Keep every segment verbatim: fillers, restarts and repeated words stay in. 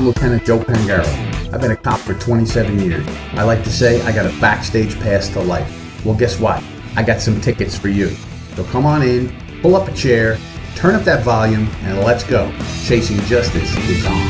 Lieutenant Joe Pangaro. I've been a cop for twenty-seven years. I like to say I got a backstage pass to life. Well, guess what? I got some tickets for you. So come on in, pull up a chair, turn up that volume, and let's go. Chasing Justice is on.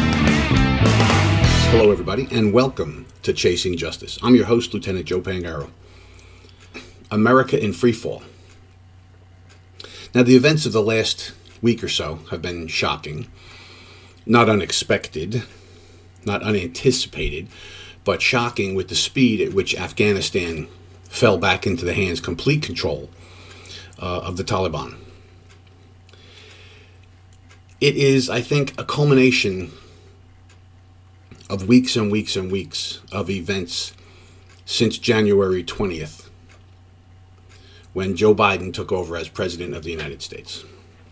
Hello, everybody, and welcome to Chasing Justice. I'm your host, Lieutenant Joe Pangaro. America in freefall. Now, the events of the last week or so have been shocking, not unexpected, not unanticipated, but shocking with the speed at which Afghanistan fell back into the hands, complete control uh, of the Taliban. It is, I think, a culmination of weeks and weeks and weeks of events since January twentieth, when Joe Biden took over as President of the United States.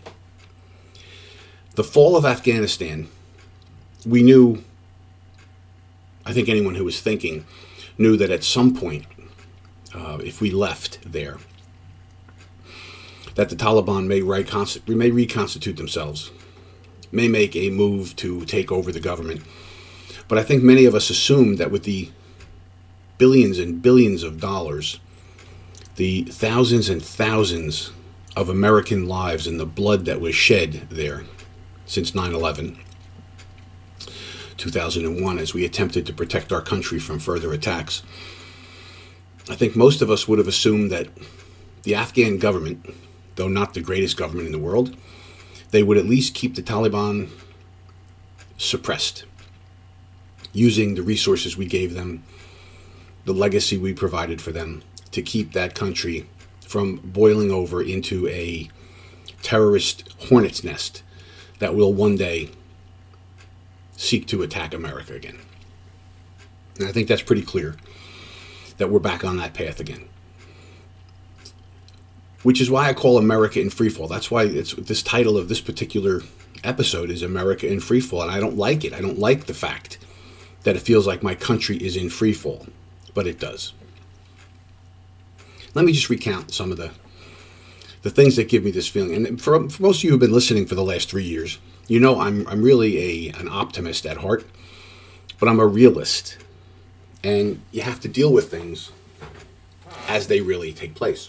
The fall of Afghanistan, we knew, I think anyone who was thinking knew that at some point, uh, if we left there, that the Taliban may, reconst- may reconstitute themselves, may make a move to take over the government. But I think many of us assumed that with the billions and billions of dollars, the thousands and thousands of American lives and the blood that was shed there since nine eleven, two thousand one, as we attempted to protect our country from further attacks, I think most of us would have assumed that the Afghan government, though not the greatest government in the world, they would at least keep the Taliban suppressed, using the resources we gave them, the legacy we provided for them, to keep that country from boiling over into a terrorist hornet's nest that will one day seek to attack America again. And I think that's pretty clear that we're back on that path again. Which is why I call America in freefall. That's why it's this title of this particular episode is America in freefall. And I don't like it. I don't like the fact that it feels like my country is in freefall, but it does. Let me just recount some of the the things that give me this feeling. And for, for most of you who've been listening for the last three years, you know I'm I'm really a an optimist at heart, but I'm a realist. And you have to deal with things as they really take place.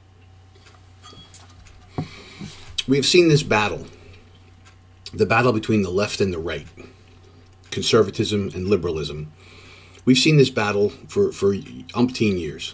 We have seen this battle, the battle between the left and the right, conservatism and liberalism. We've seen this battle for, for umpteen years.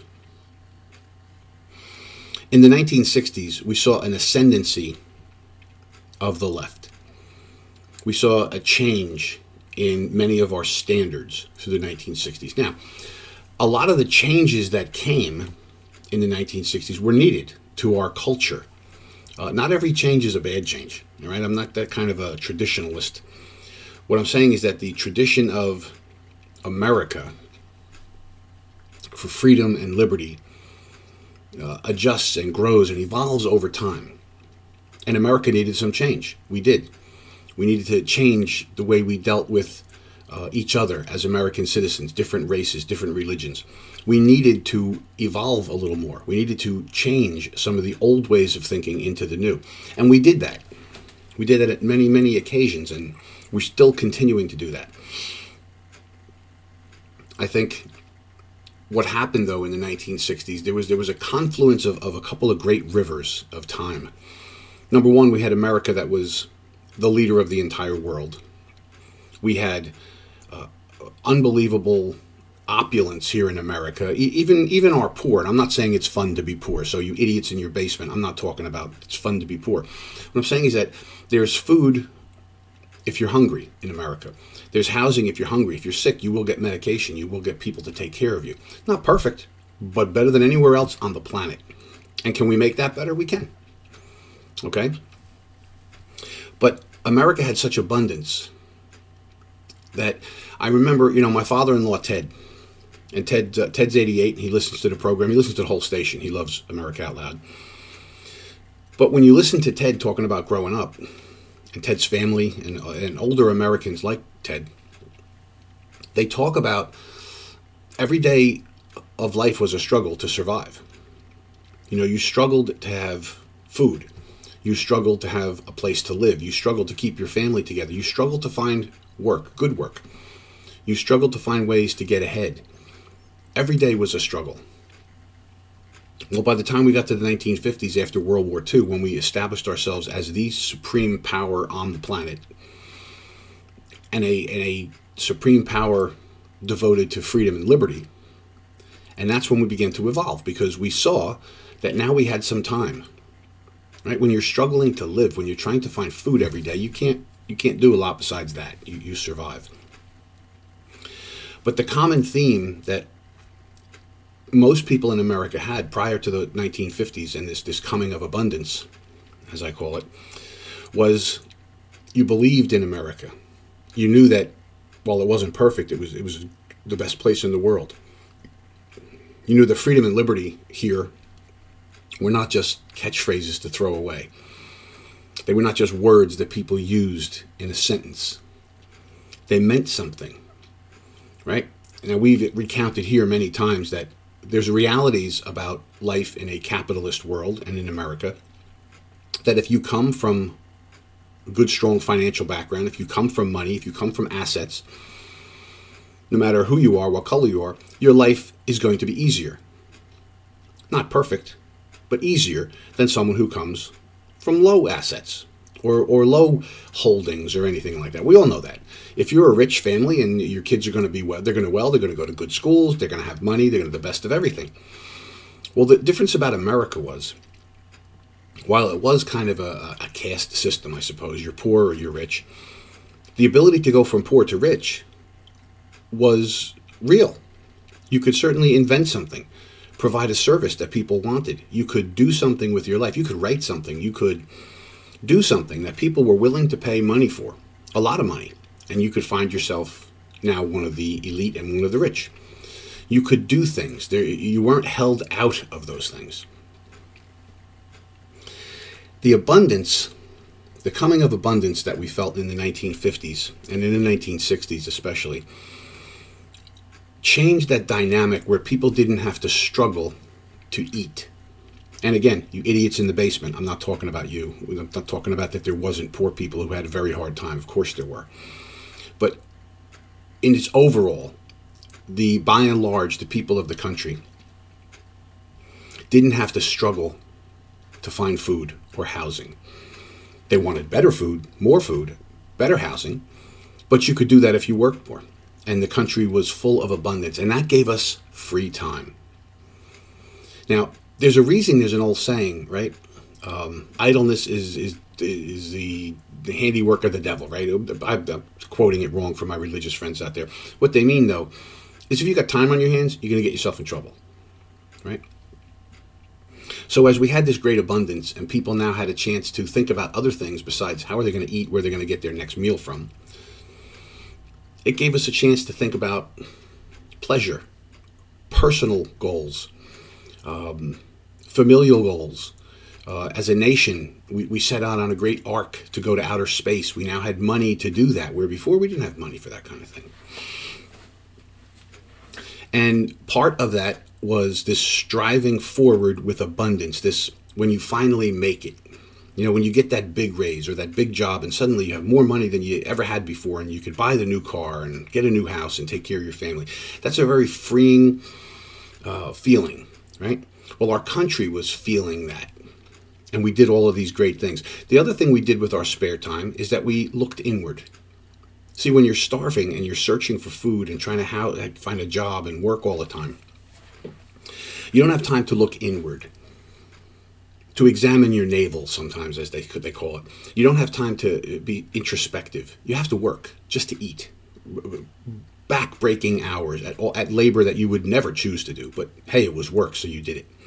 In the nineteen sixties, we saw an ascendancy of the left. We saw a change in many of our standards through the nineteen sixties. Now, a lot of the changes that came in the nineteen sixties were needed to our culture. Uh, not every change is a bad change, all right? I'm not that kind of a traditionalist. What I'm saying is that the tradition of America for freedom and liberty Uh, adjusts and grows and evolves over time. And America needed some change. We did. We needed to change the way we dealt with uh, each other as American citizens, different races, different religions. We needed to evolve a little more. We needed to change some of the old ways of thinking into the new. And we did that. We did that at many, many occasions, and we're still continuing to do that. I think what happened, though, in the nineteen sixties, there was there was a confluence of, of a couple of great rivers of time. Number one, we had America that was the leader of the entire world. We had uh, unbelievable opulence here in America, e- even even our poor. And I'm not saying it's fun to be poor, so you idiots in your basement, I'm not talking about it's fun to be poor. What I'm saying is that there's food if you're hungry in America. There's housing if you're hungry. If you're sick, you will get medication. You will get people to take care of you. Not perfect, but better than anywhere else on the planet. And can we make that better? We can. Okay? But America had such abundance that I remember, you know, my father-in-law, Ted, and Ted uh, Ted's eighty-eight. He listens to the program. He listens to the whole station. He loves America Out Loud. But when you listen to Ted talking about growing up, and Ted's family, and, and older Americans like Ted, they talk about every day of life was a struggle to survive. You know, you struggled to have food. You struggled to have a place to live. You struggled to keep your family together. You struggled to find work, good work. You struggled to find ways to get ahead. Every day was a struggle. Well, by the time we got to the nineteen fifties after World War Two, when we established ourselves as the supreme power on the planet, and a, and a supreme power devoted to freedom and liberty, and that's when we began to evolve, because we saw that now we had some time. Right? When you're struggling to live, when you're trying to find food every day, you can't you can't do a lot besides that. You, you survive. But the common theme that most people in America had prior to the nineteen fifties and this, this coming of abundance, as I call it, was you believed in America. You knew that while it wasn't perfect, it was it was the best place in the world. You knew the freedom and liberty here were not just catchphrases to throw away. They were not just words that people used in a sentence. They meant something, right? Now, we've recounted here many times that there's realities about life in a capitalist world and in America that if you come from a good, strong financial background, if you come from money, if you come from assets, no matter who you are, what color you are, your life is going to be easier. Not perfect, but easier than someone who comes from low assets or, or low holdings or anything like that. We all know that. If you're a rich family and your kids are going to be well, they're going to well, they're going to go to good schools, they're going to have money, they're going to have the best of everything. Well, the difference about America was, while it was kind of a, a caste system, I suppose, you're poor or you're rich, the ability to go from poor to rich was real. You could certainly invent something, provide a service that people wanted. You could do something with your life. You could write something. You could do something that people were willing to pay money for, a lot of money. And you could find yourself now one of the elite and one of the rich. You could do things. There, you weren't held out of those things. The abundance, the coming of abundance that we felt in the nineteen fifties and in the nineteen sixties especially, changed that dynamic where people didn't have to struggle to eat. And again, you idiots in the basement, I'm not talking about you. I'm not talking about that there wasn't poor people who had a very hard time. Of course there were. But in its overall, the by and large, the people of the country didn't have to struggle to find food or housing. They wanted better food, more food, better housing, but you could do that if you worked more. And the country was full of abundance, and that gave us free time. Now, there's a reason, there's an old saying, right? Um, idleness is is is the, the handiwork of the devil, right? I'm, I'm quoting it wrong for my religious friends out there. What they mean, though, is if you got time on your hands, you're going to get yourself in trouble, right? So as we had this great abundance, and people now had a chance to think about other things besides how are they going to eat, where they're going to get their next meal from, it gave us a chance to think about pleasure, personal goals, um, familial goals. Uh, as a nation, we, we set out on a great arc to go to outer space. We now had money to do that, where before we didn't have money for that kind of thing. And part of that was this striving forward with abundance, this when you finally make it. You know, when you get that big raise or that big job and suddenly you have more money than you ever had before and you could buy the new car and get a new house and take care of your family. That's a very freeing uh, feeling, right? Well, our country was feeling that. And we did all of these great things. The other thing we did with our spare time is that we looked inward. See, when you're starving and you're searching for food and trying to how, find a job and work all the time, you don't have time to look inward, to examine your navel sometimes, as they they call it. You don't have time to be introspective. You have to work just to eat. Back-breaking hours at, at labor that you would never choose to do. But hey, it was work, so you did it.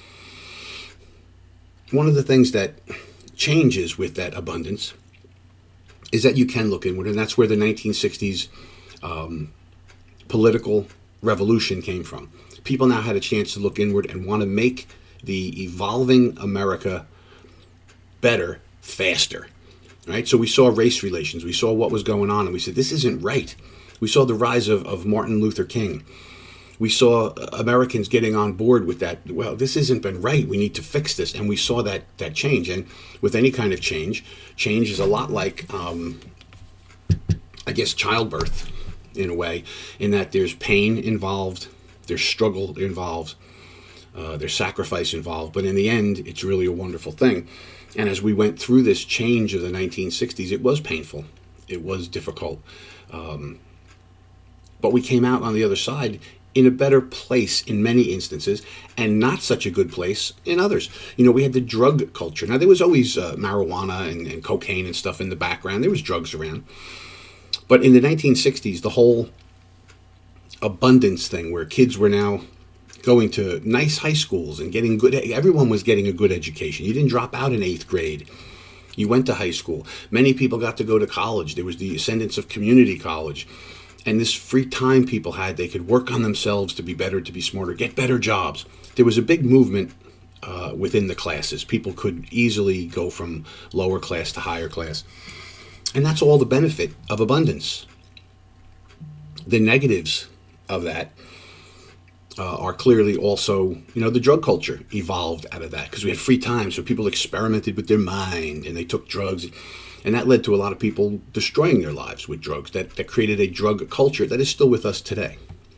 One of the things that changes with that abundance is that you can look inward, and that's where the nineteen sixties um, political revolution came from. People now had a chance to look inward and want to make the evolving America better, faster. Right? So we saw race relations. We saw what was going on, and we said, this isn't right. We saw the rise of, of Martin Luther King. We saw Americans getting on board with that. Well, this hasn't been right. We need to fix this. And we saw that that change. And with any kind of change, change is a lot like um, I guess, childbirth in a way, in that there's pain involved, there's struggle involved, uh, there's sacrifice involved, but in the end, it's really a wonderful thing. And as we went through this change of the nineteen sixties, it was painful, it was difficult, um, but we came out on the other side in a better place in many instances, and not such a good place in others. You know, we had the drug culture. Now, there was always uh, marijuana and, and cocaine and stuff in the background. There was drugs around. But in the nineteen sixties, the whole abundance thing, where kids were now going to nice high schools and getting good, everyone was getting a good education. You didn't drop out in eighth grade. You went to high school. Many people got to go to college. There was the ascendance of community college. And this free time people had, they could work on themselves to be better, to be smarter, get better jobs. There was a big movement uh, within the classes. People could easily go from lower class to higher class. And that's all the benefit of abundance. The negatives of that uh, are clearly also, you know, the drug culture evolved out of that, because we had free time, so people experimented with their mind and they took drugs. And that led to a lot of people destroying their lives with drugs. That, that created a drug culture that is still with us today.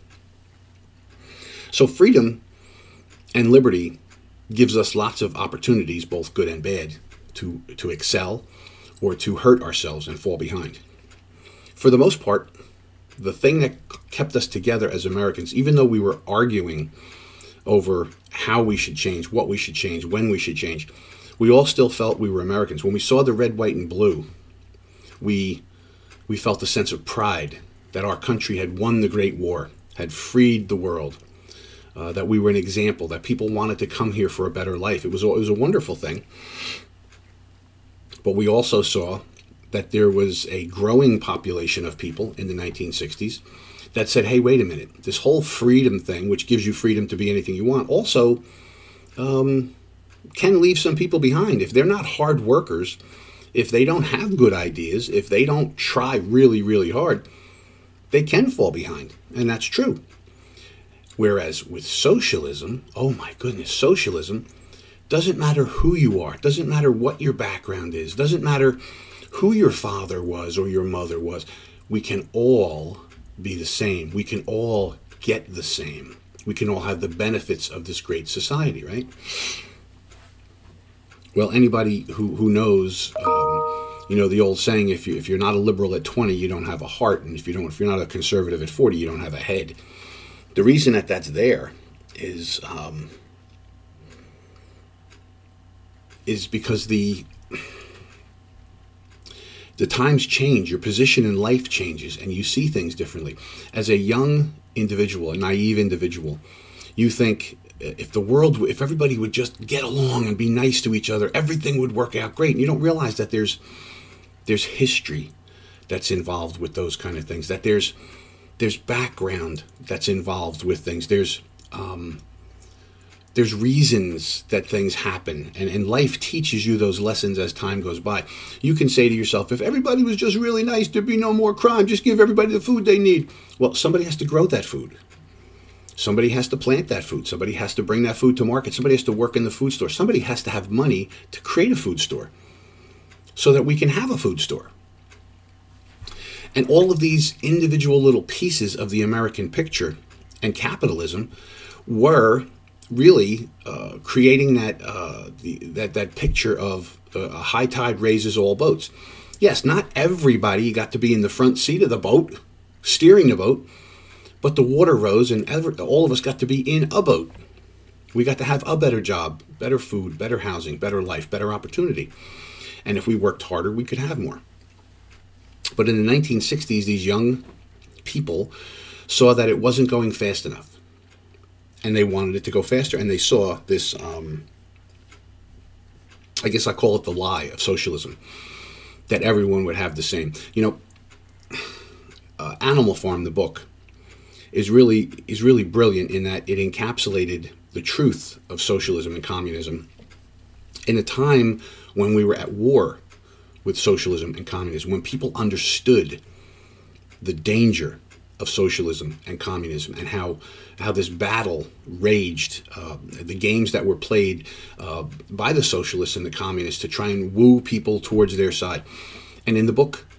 So freedom and liberty gives us lots of opportunities, both good and bad, to, to excel or to hurt ourselves and fall behind. For the most part, the thing that kept us together as Americans, even though we were arguing over how we should change, what we should change, when we should change, we all still felt we were Americans. When we saw the red, white, and blue, we we felt a sense of pride that our country had won the Great War, had freed the world, uh, that we were an example, that people wanted to come here for a better life. It was, it was a wonderful thing. But we also saw that there was a growing population of people in the nineteen sixties that said, hey, wait a minute, this whole freedom thing, which gives you freedom to be anything you want, also um, can leave some people behind. If they're not hard workers, if they don't have good ideas, if they don't try really, really hard, they can fall behind. And that's true. Whereas with socialism, oh my goodness, socialism doesn't matter who you are, doesn't matter what your background is, doesn't matter who your father was or your mother was. We can all be the same. We can all get the same. We can all have the benefits of this great society, right? Well, anybody who, who knows, um, you know, the old saying, if you if you're not a liberal at twenty, you don't have a heart, and if you don't, if you're not a conservative at forty, you don't have a head. The reason that that's there is um, is because the the times change, your position in life changes, and you see things differently. As a young individual, a naive individual, you think, if the world, if everybody would just get along and be nice to each other, everything would work out great. And you don't realize that there's there's history that's involved with those kind of things. That there's there's background that's involved with things. There's um, there's reasons that things happen, and, and life teaches you those lessons as time goes by. You can say to yourself, if everybody was just really nice, there'd be no more crime. Just give everybody the food they need. Well, somebody has to grow that food. Somebody has to plant that food. Somebody has to bring that food to market. Somebody has to work in the food store. Somebody has to have money to create a food store so that we can have a food store. And all of these individual little pieces of the American picture and capitalism were really uh, creating that, uh, the, that that picture of uh, a high tide raises all boats. Yes, not everybody got to be in the front seat of the boat, steering the boat, but the water rose and ever, all of us got to be in a boat. We got to have a better job, better food, better housing, better life, better opportunity. And if we worked harder, we could have more. But in the nineteen sixties, these young people saw that it wasn't going fast enough. And they wanted it to go faster. And they saw this, um, I guess I call it the lie of socialism, that everyone would have the same. You know, uh, Animal Farm, the book, is really is really brilliant in that it encapsulated the truth of socialism and communism in a time when we were at war with socialism and communism, when people understood the danger of socialism and communism and how how this battle raged, uh, the games that were played uh, by the socialists and the communists to try and woo people towards their side. And in the book,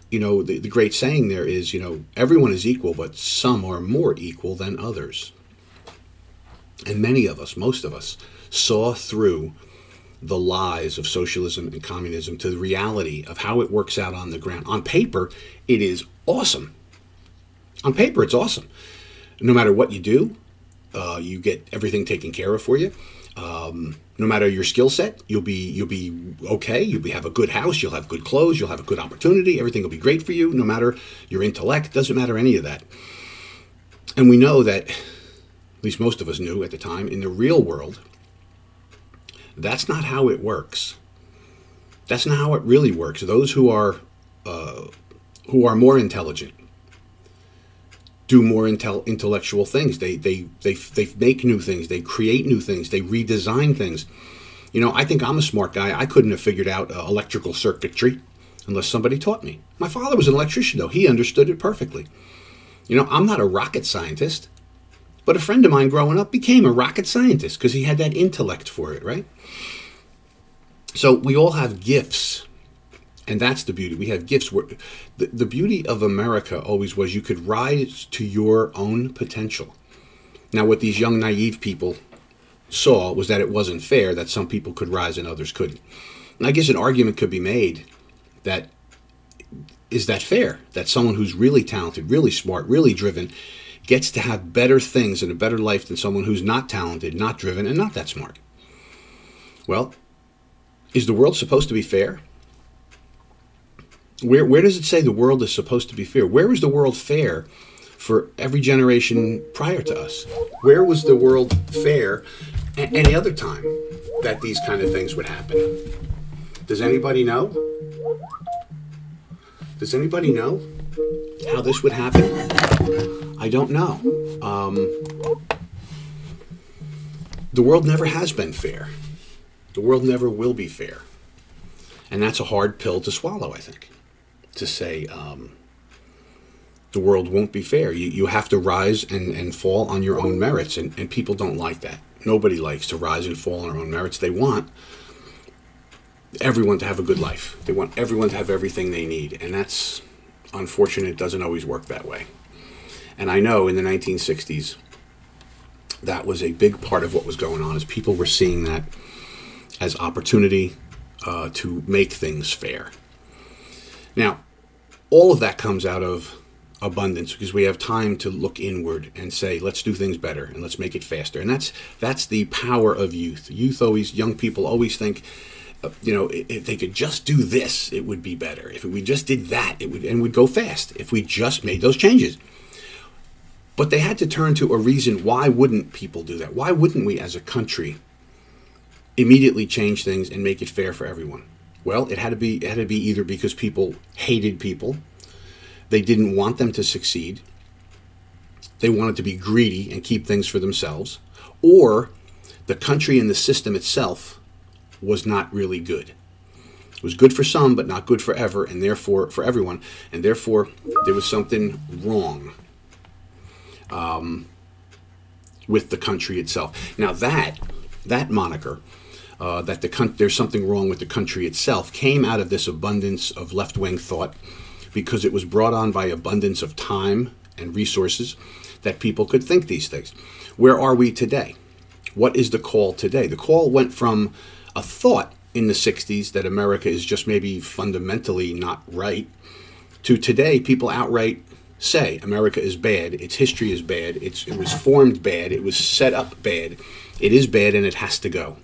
you know, the, the great saying there is, you know, everyone is equal, but some are more equal than others. And many of us, most of us, saw through the lies of socialism and communism to the reality of how it works out on the ground. On paper, it is awesome. On paper, it's awesome. No matter what you do, uh, you get everything taken care of for you. Um, no matter your skill set, you'll be you'll be okay. You'll be, have a good house. You'll have good clothes. You'll have a good opportunity. Everything will be great for you. No matter your intellect, doesn't matter any of that. And we know that, at least most of us knew at the time, in the real world, that's not how it works. That's not how it really works. Those who are uh, who are more intelligent do more intel- intellectual things. They, they they they make new things. They create new things. They redesign things. You know, I think I'm a smart guy. I couldn't have figured out uh, electrical circuitry unless somebody taught me. My father was an electrician, though. He understood it perfectly. You know, I'm not a rocket scientist, but a friend of mine growing up became a rocket scientist because he had that intellect for it, right? So we all have gifts. And that's the beauty. We have gifts. Where the, the beauty of America always was you could rise to your own potential. Now, what these young, naive people saw was that it wasn't fair that some people could rise and others couldn't. And I guess an argument could be made that, is that fair? That someone who's really talented, really smart, really driven, gets to have better things and a better life than someone who's not talented, not driven, and not that smart. Well, is the world supposed to be fair? Where where does it say the world is supposed to be fair? Where was the world fair for every generation prior to us? Where was the world fair at any other time that these kind of things would happen? Does anybody know? Does anybody know how this would happen? I don't know. Um, the world never has been fair. The world never will be fair. And that's a hard pill to swallow, I think. To say um, the world won't be fair. You you have to rise and, and fall on your own merits, and, and people don't like that. Nobody likes to rise and fall on their own merits. They want everyone to have a good life. They want everyone to have everything they need, and that's unfortunate. It doesn't always work that way. And I know in the nineteen sixties, that was a big part of what was going on, is people were seeing that as opportunity uh, to make things fair. Now, all of that comes out of abundance because we have time to look inward and say, let's do things better and let's make it faster. And that's that's the power of youth. Youth always, young people always think, uh, you know, if they could just do this, it would be better. If we just did that, it would, and would go fast. If we just made those changes. But they had to turn to a reason. Why wouldn't people do that? Why wouldn't we as a country immediately change things and make it fair for everyone? Well, it had to be it had to be either because people hated people, they didn't want them to succeed, they wanted to be greedy and keep things for themselves, or the country and the system itself was not really good. It was good for some, but not good forever, and therefore for everyone, and therefore there was something wrong um, with the country itself. Now that that moniker. Uh, that the con- there's something wrong with the country itself came out of this abundance of left-wing thought because it was brought on by abundance of time and resources that people could think these things. Where are we today? What is the call today? The call went from a thought in the sixties that America is just maybe fundamentally not right to today people outright say America is bad, its history is bad, it's, it was formed bad, it was set up bad, it is bad and it has to go.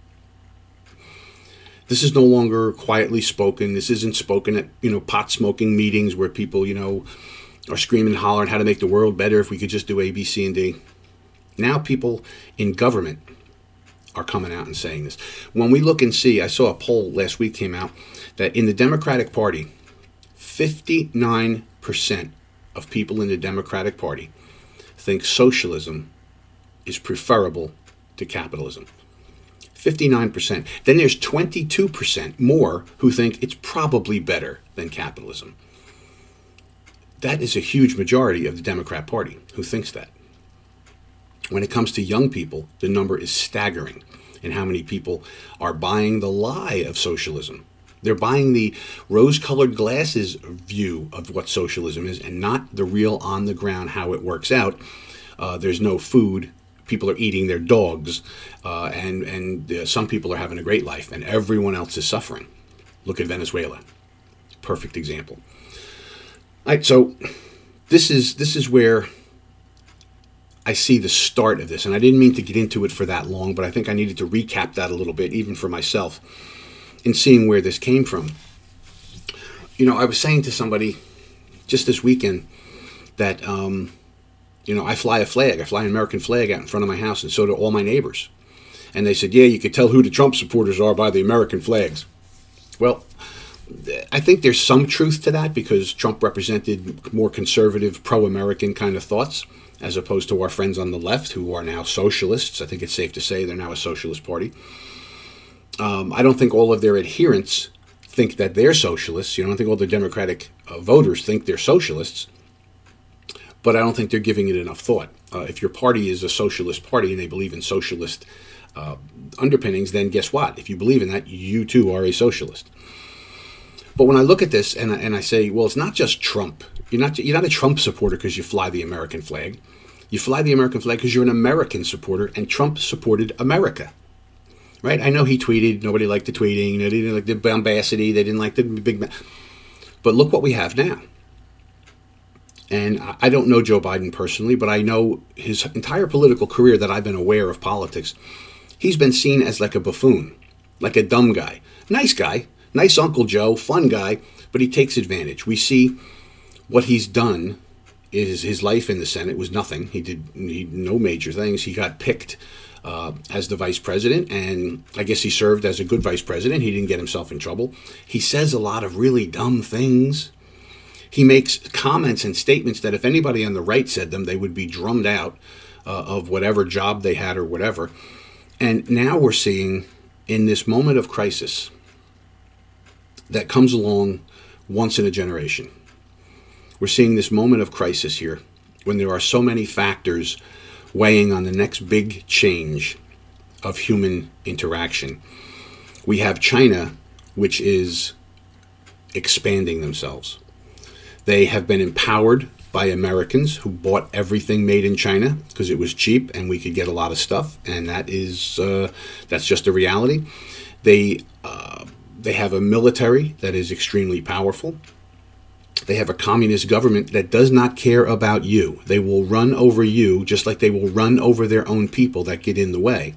This is no longer quietly spoken. This isn't spoken at, you know, pot-smoking meetings where people, you know, are screaming and hollering how to make the world better if we could just do A, B, C, and D. Now people in government are coming out and saying this. When we look and see, I saw a poll last week came out that in the Democratic Party, fifty-nine percent of people in the Democratic Party think socialism is preferable to capitalism. fifty-nine percent. Then there's twenty-two percent more who think it's probably better than capitalism. That is a huge majority of the Democrat Party who thinks that. When it comes to young people, the number is staggering in how many people are buying the lie of socialism. They're buying the rose-colored glasses view of what socialism is and not the real on-the-ground how it works out. Uh, there's no food. People are eating their dogs, uh, and, and uh, some people are having a great life, and everyone else is suffering. Look at Venezuela. Perfect example. All right, so this is this is where I see the start of this, and I didn't mean to get into it for that long, but I think I needed to recap that a little bit, even for myself, in seeing where this came from. You know, I was saying to somebody just this weekend that, um, you know, I fly a flag, I fly an American flag out in front of my house, and so do all my neighbors. And they said, yeah, you could tell who the Trump supporters are by the American flags. Well, I think there's some truth to that because Trump represented more conservative, pro-American kind of thoughts, as opposed to our friends on the left who are now socialists. I think it's safe to say they're now a socialist party. Um, I don't think all of their adherents think that they're socialists. You know, I don't think all the Democratic uh, voters think they're socialists. But I don't think they're giving it enough thought. Uh, if your party is a socialist party and they believe in socialist uh, underpinnings, then guess what? If you believe in that, you too are a socialist. But when I look at this and I, and I say, well, it's not just Trump. You're not you're not a Trump supporter because you fly the American flag. You fly the American flag because you're an American supporter, and Trump supported America. Right? I know he tweeted. Nobody liked the tweeting. They didn't like the bombacity. They didn't like the big. But look what we have now. And I don't know Joe Biden personally, but I know his entire political career that I've been aware of politics. He's been seen as like a buffoon, like a dumb guy. Nice guy, nice Uncle Joe, fun guy, but he takes advantage. We see what he's done is his life in the Senate was nothing. He did he, no major things. He got picked uh, as the vice president, and I guess he served as a good vice president. He didn't get himself in trouble. He says a lot of really dumb things. He makes comments and statements that if anybody on the right said them, they would be drummed out uh, of whatever job they had or whatever. And now we're seeing in this moment of crisis that comes along once in a generation. We're seeing this moment of crisis here when there are so many factors weighing on the next big change of human interaction. We have China, which is expanding themselves. They have been empowered by Americans who bought everything made in China because it was cheap and we could get a lot of stuff, and that is uh, that's just a reality. They uh, they have a military that is extremely powerful. They have a communist government that does not care about you. They will run over you just like they will run over their own people that get in the way.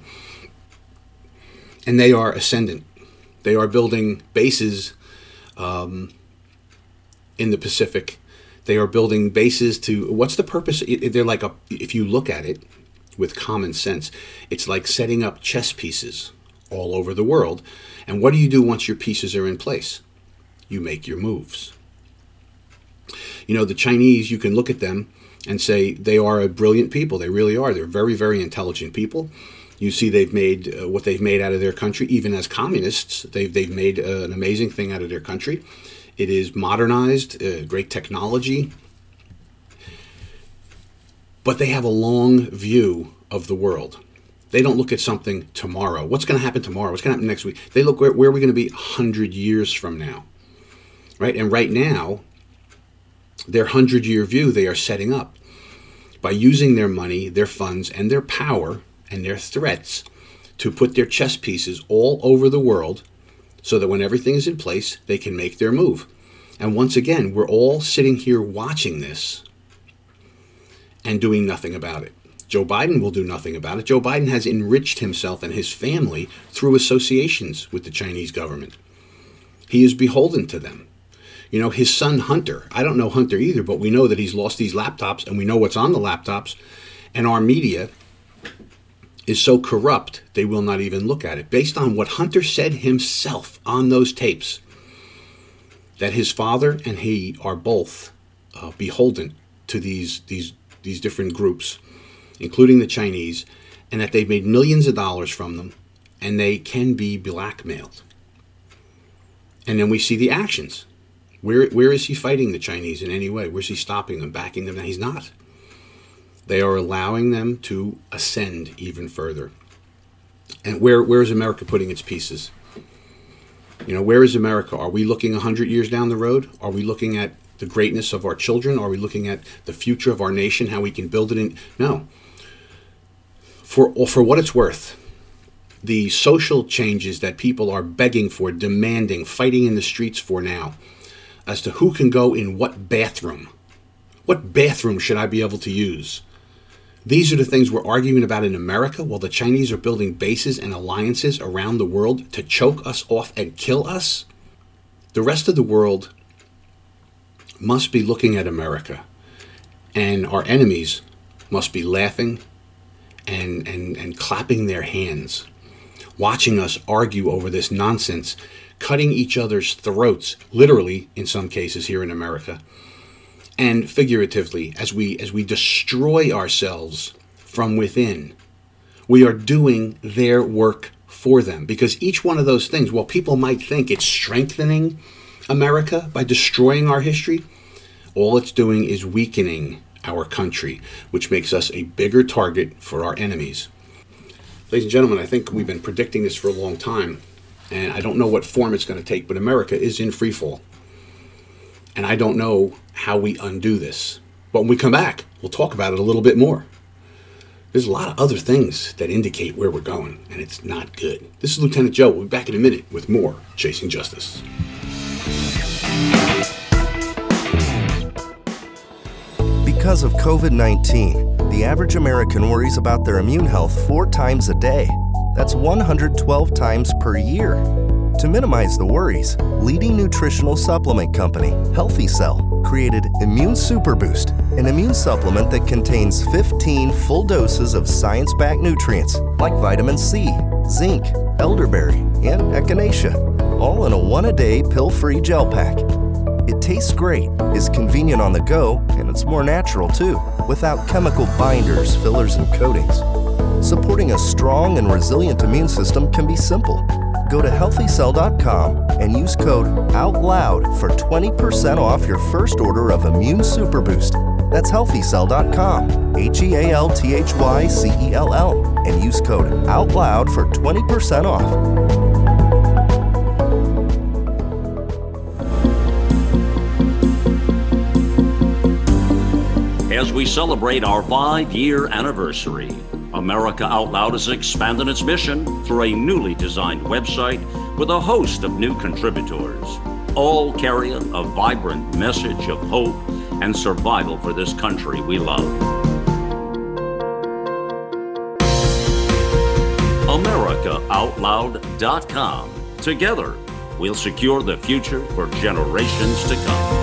And they are ascendant. They are building bases um, in the Pacific. They are building bases to, what's the purpose? They're like, a, if you look at it with common sense, it's like setting up chess pieces all over the world. And what do you do once your pieces are in place? You make your moves. You know, the Chinese, you can look at them and say they are a brilliant people. They really are. They're very, very intelligent people. You see they've made uh, what they've made out of their country. Even as communists, they've, they've made uh, an amazing thing out of their country. It is modernized, uh, great technology. But they have a long view of the world. They don't look at something tomorrow. What's going to happen tomorrow? What's going to happen next week? They look, where, where are we going to be one hundred years from now? Right? And right now, their one hundred-year view they are setting up by using their money, their funds, and their power and their threats to put their chess pieces all over the world so that when everything is in place, they can make their move. And once again, we're all sitting here watching this and doing nothing about it. Joe Biden will do nothing about it. Joe Biden has enriched himself and his family through associations with the Chinese government. He is beholden to them. You know, his son Hunter, I don't know Hunter either, but we know that he's lost these laptops and we know what's on the laptops. And our media is so corrupt, they will not even look at it. Based on what Hunter said himself on those tapes, that his father and he are both uh, beholden to these, these, these different groups, including the Chinese, and that they've made millions of dollars from them, and they can be blackmailed. And then we see the actions. Where where is he fighting the Chinese in any way? Where's he stopping them, backing them? He's not. They are allowing them to ascend even further. And where where is America putting its pieces? You know, where is America? Are we looking one hundred years down the road? Are we looking at the greatness of our children? Are we looking at the future of our nation, how we can build it in? No. For, for what it's worth, the social changes that people are begging for, demanding, fighting in the streets for now, as to who can go in what bathroom. What bathroom should I be able to use? These are the things we're arguing about in America while the Chinese are building bases and alliances around the world to choke us off and kill us. The rest of the world must be looking at America, and our enemies must be laughing and, and, and clapping their hands, watching us argue over this nonsense, cutting each other's throats, literally in some cases here in America, and figuratively as we as we destroy ourselves from within. We are doing their work for them, because each one of those things, while people might think it's strengthening America by destroying our history, all it's doing is weakening our country, which makes us a bigger target for our enemies. Ladies and gentlemen, I think we've been predicting this for a long time, and I don't know what form it's going to take, but America is in free fall. And I don't know how we undo this. But when we come back, we'll talk about it a little bit more. There's a lot of other things that indicate where we're going, and it's not good. This is Lieutenant Joe. We'll be back in a minute with more Chasing Justice. Because of covid nineteen, the average American worries about their immune health four times a day. That's one hundred twelve times per year. To minimize the worries, leading nutritional supplement company, Healthy Cell, created Immune Super Boost, an immune supplement that contains fifteen full doses of science-backed nutrients like vitamin C, zinc, elderberry, and echinacea, all in a one-a-day pill-free gel pack. It tastes great, is convenient on the go, and it's more natural too, without chemical binders, fillers, and coatings. Supporting a strong and resilient immune system can be simple. Go to healthy cell dot com and use code OUTLOUD for twenty percent off your first order of Immune Super Boost. That's healthy cell dot com, H E A L T H Y C E L L, and use code OUTLOUD for twenty percent off. As we celebrate our five-year anniversary, America Out Loud has expanded its mission through a newly designed website with a host of new contributors, all carrying a vibrant message of hope and survival for this country we love. America Out Loud dot com. Together, we'll secure the future for generations to come.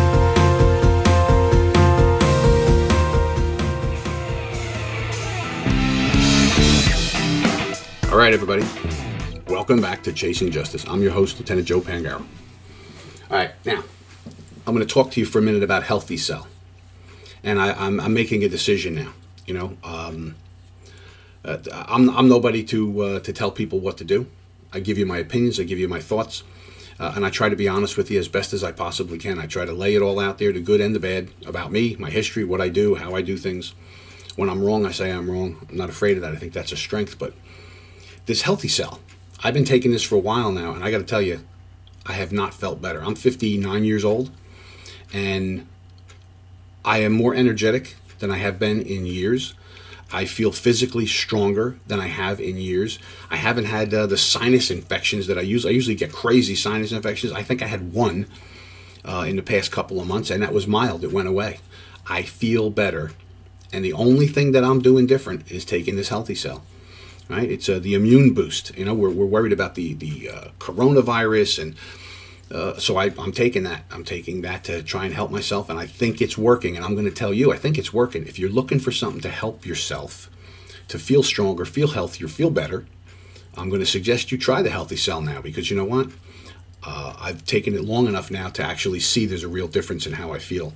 All right, everybody. Welcome back to Chasing Justice. I'm your host, Lieutenant Joe Pangaro. All right, now, I'm going to talk to you for a minute about Healthy Cell. And I, I'm, I'm making a decision now. You know, um, uh, I'm, I'm nobody to uh, to tell people what to do. I give you my opinions. I give you my thoughts. Uh, and I try to be honest with you as best as I possibly can. I try to lay it all out there, the good and the bad, about me, my history, what I do, how I do things. When I'm wrong, I say I'm wrong. I'm not afraid of that. I think that's a strength. But this Healthy Cell, I've been taking this for a while now, and I got to tell you, I have not felt better. I'm fifty-nine years old, and I am more energetic than I have been in years. I feel physically stronger than I have in years. I haven't had uh, the sinus infections that I use. I usually get crazy sinus infections. I think I had one uh, in the past couple of months, and that was mild. It went away. I feel better, and the only thing that I'm doing different is taking this Healthy Cell. Right, it's uh, the immune boost. You know, we're we're worried about the the uh, coronavirus, and uh, so I, I'm taking that. I'm taking that to try and help myself, and I think it's working. And I'm going to tell you, I think it's working. If you're looking for something to help yourself, to feel stronger, feel healthier, feel better, I'm going to suggest you try the Healthy Cell now, because you know what? Uh, I've taken it long enough now to actually see there's a real difference in how I feel.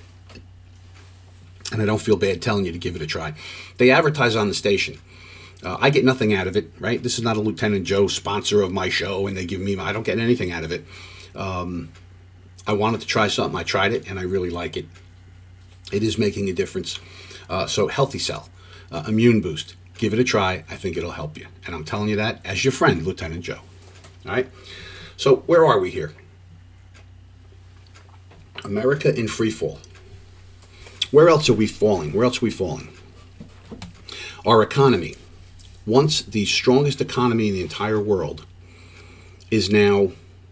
And I don't feel bad telling you to give it a try. They advertise on the station. Uh, I get nothing out of it, right? This is not a Lieutenant Joe sponsor of my show, and they give me, I don't get anything out of it. Um, I wanted to try something. I tried it, and I really like it. It is making a difference. Uh, so Healthy Cell, uh, Immune Boost. Give it a try. I think it'll help you. And I'm telling you that as your friend, Lieutenant Joe. All right? So where are we here? America in free fall. Where else are we falling? Where else are we falling? Our economy, once the strongest economy in the entire world, is now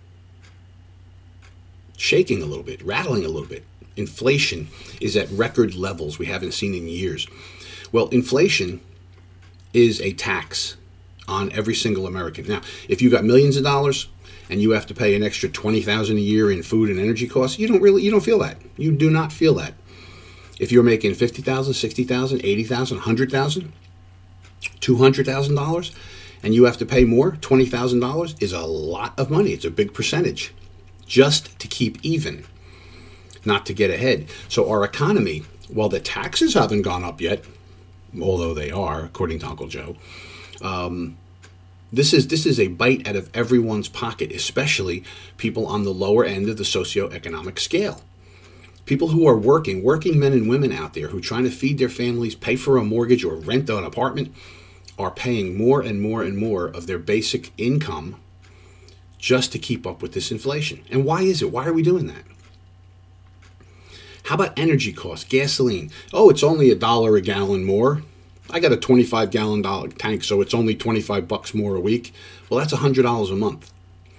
shaking a little bit, rattling a little bit. Inflation is at record levels we haven't seen in years. Well, inflation is a tax on every single American. Now, if you got millions of dollars and you have to pay an extra twenty thousand dollars a year in food and energy costs, you don't really, you don't feel that. You do not feel that. If you're making fifty thousand dollars, sixty thousand dollars, eighty thousand dollars, one hundred thousand dollars, two hundred thousand dollars, and you have to pay more, twenty thousand dollars is a lot of money. It's a big percentage just to keep even, not to get ahead. So our economy, while the taxes haven't gone up yet, although they are, according to Uncle Joe, um, this is this is a bite out of everyone's pocket, especially people on the lower end of the socioeconomic scale. People who are working, working men and women out there who are trying to feed their families, pay for a mortgage or rent an apartment, are paying more and more and more of their basic income just to keep up with this inflation. And why is it? Why are we doing that? How about energy costs, gasoline? Oh, it's only a dollar a gallon more. I got a twenty-five gallon dollar tank, so it's only twenty-five bucks more a week. Well, that's one hundred dollars a month,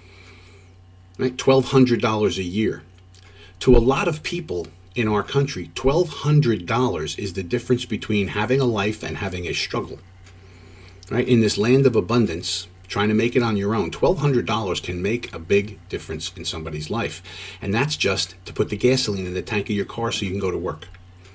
right? twelve hundred dollars a year. To a lot of people in our country, twelve hundred dollars is the difference between having a life and having a struggle, right? In this land of abundance, trying to make it on your own, twelve hundred dollars can make a big difference in somebody's life. And that's just to put the gasoline in the tank of your car so you can go to work.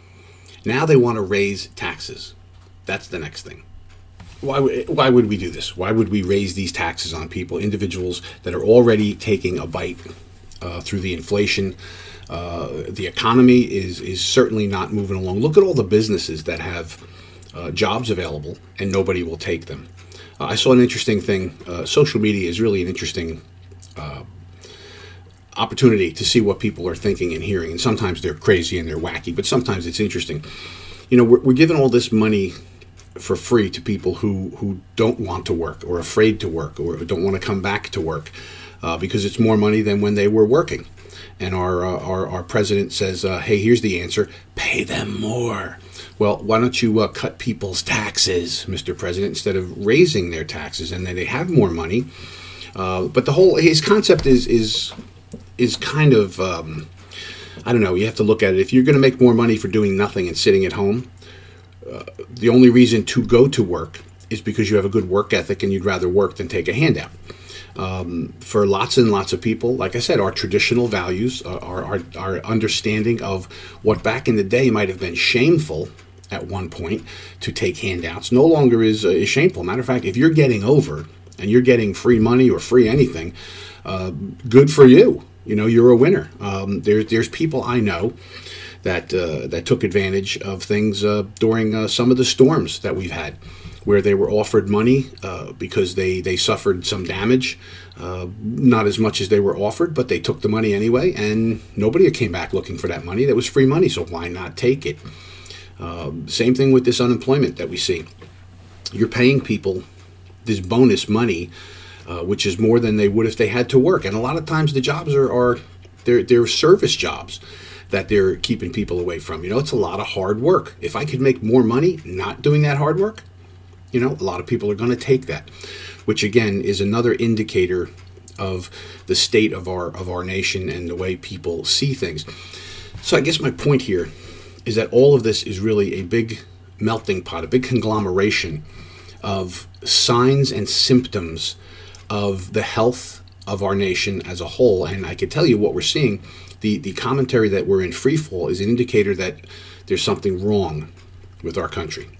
Now they want to raise taxes. That's the next thing. Why, why would we do this? Why would we raise these taxes on people, individuals that are already taking a bite uh, through the inflation? Uh, the economy is, is certainly not moving along. Look at all the businesses that have uh, jobs available and nobody will take them. Uh, I saw an interesting thing. Uh, social media is really an interesting uh, opportunity to see what people are thinking and hearing. And sometimes they're crazy and they're wacky, but sometimes it's interesting. You know, we're, we're giving all this money for free to people who, who don't want to work or afraid to work or don't want to come back to work uh, because it's more money than when they were working. And our uh, our, our president says, uh, hey, here's the answer, pay them more. Well, why don't you uh, cut people's taxes, Mister President, instead of raising their taxes, and then they have more money. Uh, but the whole, his concept is is is kind of, um, I don't know, you have to look at it. If you're going to make more money for doing nothing and sitting at home, uh, the only reason to go to work is because you have a good work ethic and you'd rather work than take a handout. Um, for lots and lots of people, like I said, our traditional values, uh, our, our our understanding of what back in the day might have been shameful at one point to take handouts no longer is, uh, is shameful. Matter of fact, if you're getting over and you're getting free money or free anything, uh, good for you. You know, you're a winner. Um, there's there's people I know that uh, that took advantage of things uh, during uh, some of the storms that we've had, where they were offered money uh, because they, they suffered some damage, uh, not as much as they were offered, but they took the money anyway, and nobody came back looking for that money. That was free money, so why not take it? Uh, same thing with this unemployment that we see. You're paying people this bonus money, uh, which is more than they would if they had to work. And a lot of times the jobs are, are they're, they're service jobs that they're keeping people away from. You know, it's a lot of hard work. If I could make more money not doing that hard work, you know, a lot of people are going to take that, which again is another indicator of the state of our of our nation and the way people see things. So I guess my point here is that all of this is really a big melting pot, a big conglomeration of signs and symptoms of the health of our nation as a whole. And I can tell you what we're seeing, the, the commentary that we're in free fall is an indicator that there's something wrong with our country.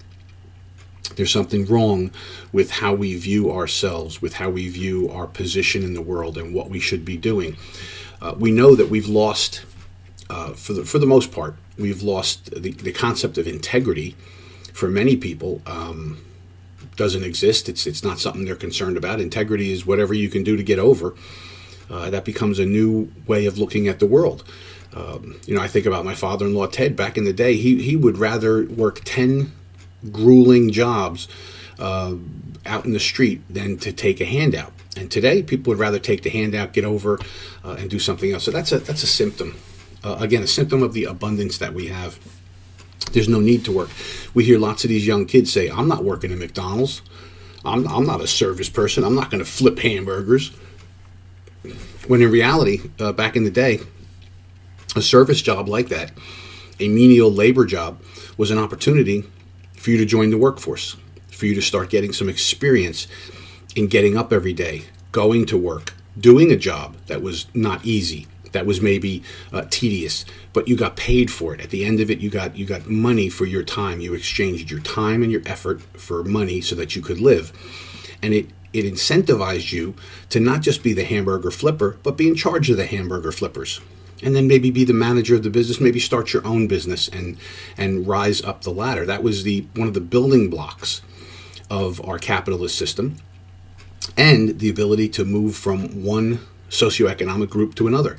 There's something wrong with how we view ourselves, with how we view our position in the world and what we should be doing. Uh, we know that we've lost, uh, for the for the most part, we've lost the, the concept of integrity. For many people, um, doesn't exist. It's it's not something they're concerned about. Integrity is whatever you can do to get over. Uh, that becomes a new way of looking at the world. Um, you know, I think about my father-in-law, Ted, back in the day. He he would rather work ten grueling jobs uh, out in the street than to take a handout. And today, people would rather take the handout, get over, uh, and do something else. So that's a that's a symptom. Uh, again, a symptom of the abundance that we have. There's no need to work. We hear lots of these young kids say, I'm not working at McDonald's. I'm, I'm not a service person. I'm not going to flip hamburgers. When in reality, uh, back in the day, a service job like that, a menial labor job, was an opportunity for you to join the workforce, for you to start getting some experience in getting up every day, going to work, doing a job that was not easy, that was maybe uh, tedious, but you got paid for it. At the end of it, you got you got money for your time. You exchanged your time and your effort for money so that you could live. And it, it incentivized you to not just be the hamburger flipper, but be in charge of the hamburger flippers. And then maybe be the manager of the business, maybe start your own business and and rise up the ladder. That was the one of the building blocks of our capitalist system, and the ability to move from one socioeconomic group to another.